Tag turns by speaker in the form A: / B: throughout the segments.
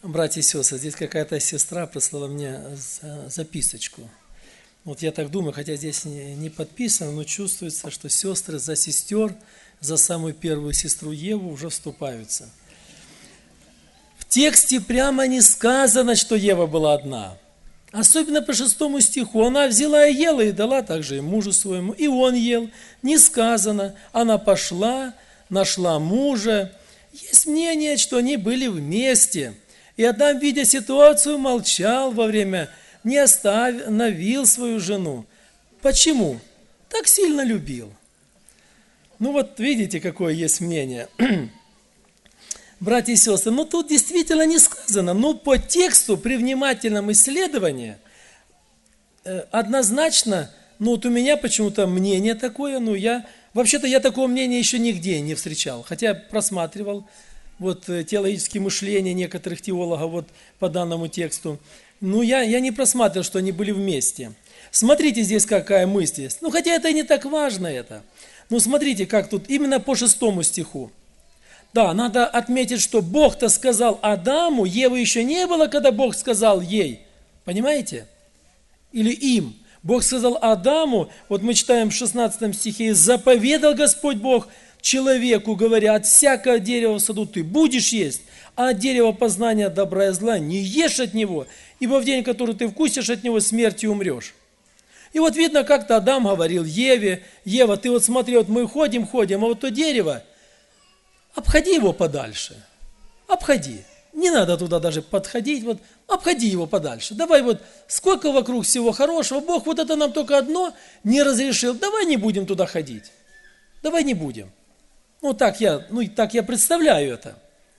A: Братья и сестры, здесь какая-то сестра прислала мне записочку. Вот я так думаю, хотя здесь не подписано, но чувствуется, что сестры за сестер, за самую первую сестру Еву уже вступаются. В тексте прямо не сказано, что Ева была одна. Особенно по 6 стиху. Она взяла и ела, и дала также и мужу своему, и он ел. Не сказано. Она пошла, нашла мужа. Есть мнение, что они были вместе. И Адам, видя ситуацию, молчал во время, не остановил свою жену. Почему? Так сильно любил. Ну вот видите, какое есть мнение. Братья и сестры, ну тут действительно не сказано, но по тексту при внимательном исследовании однозначно, ну вот у меня почему-то мнение такое, вообще-то я такого мнения еще нигде не встречал, хотя просматривал вот теологические мышления некоторых теологов вот по данному тексту, я не просматривал, что они были вместе. Смотрите здесь какая мысль есть, хотя это и не так важно это, смотрите, как тут именно по 6 стиху. Да, надо отметить, что Бог-то сказал Адаму, Евы еще не было, когда Бог сказал ей. Понимаете? Или им. Бог сказал Адаму, вот мы читаем в 16 стихе, «Заповедал Господь Бог человеку, говоря, от всякого дерева в саду ты будешь есть, а от дерева познания добра и зла не ешь от него, ибо в день, который ты вкусишь от него, смертью умрешь». И вот видно, как-то Адам говорил Еве, «Ева, ты вот смотри, вот мы ходим, а вот то дерево, обходи его подальше, обходи, не надо туда даже подходить, вот обходи его подальше, давай вот сколько вокруг всего хорошего, Бог вот это нам только одно не разрешил, давай не будем туда ходить, давай не будем. Так я представляю это.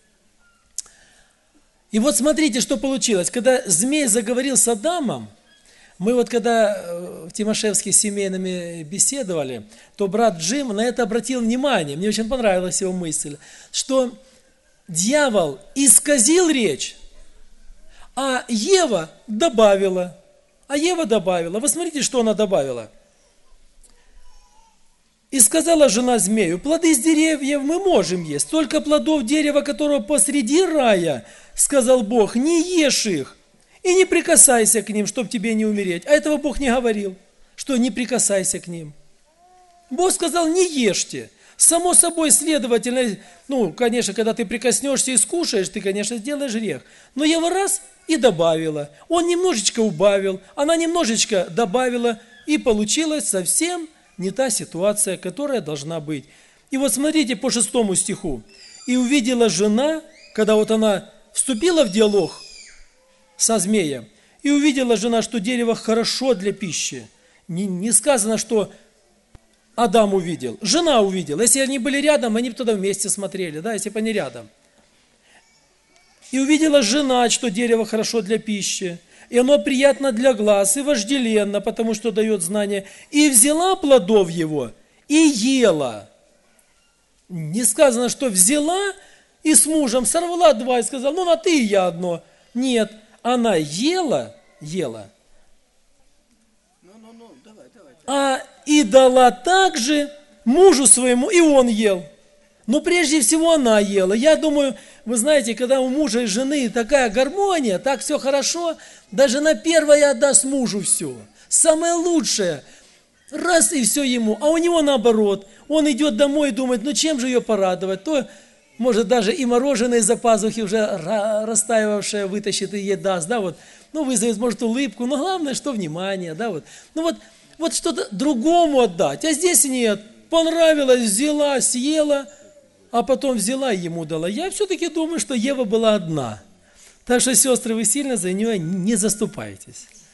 A: И вот смотрите, что получилось, когда змей заговорил с Адамом, мы вот когда в Тимошевске с семейными беседовали, то брат Джим на это обратил внимание, мне очень понравилась его мысль, что дьявол исказил речь, а Ева добавила. Вы смотрите, что она добавила. «И сказала жена змею, плоды с деревьев мы можем есть, только плодов дерева, которого посреди рая, сказал Бог, не ешь их. И не прикасайся к ним, чтобы тебе не умереть». А этого Бог не говорил, что не прикасайся к ним. Бог сказал, не ешьте. Само собой, следовательно, конечно, когда ты прикоснешься и скушаешь, ты, конечно, сделаешь грех. Но Ева раз и добавила. Он немножечко убавил, она немножечко добавила. И получилась совсем не та ситуация, которая должна быть. И вот смотрите по 6 стиху. «И увидела жена», когда вот она вступила в диалог со змеем, и увидела жена, что дерево хорошо для пищи. Не сказано, что Адам увидел, жена увидела. Если они были рядом, они бы тогда вместе смотрели, если бы они рядом. «И увидела жена, что дерево хорошо для пищи, и оно приятно для глаз, и вожделенно, потому что дает знание, и взяла плодов его, и ела». Не сказано, что взяла и с мужем сорвала 2 и сказала, на ты и я одно. Нет. Она ела, и дала также мужу своему, и он ел. Но прежде всего она ела. Я думаю, вы знаете, когда у мужа и жены такая гармония, так все хорошо, даже на первое отдаст мужу все. Самое лучшее. Раз и все ему. А у него наоборот. Он идет домой и думает, чем же ее порадовать? То может, даже и мороженое из-за пазухи уже растаявшее вытащит и ей даст, вызовет, может, улыбку, но главное, что внимание, вот что-то другому отдать, а здесь нет, понравилось, взяла, съела, а потом взяла и ему дала. Я все-таки думаю, что Ева была одна, так что, сестры, вы сильно за нее не заступайтесь.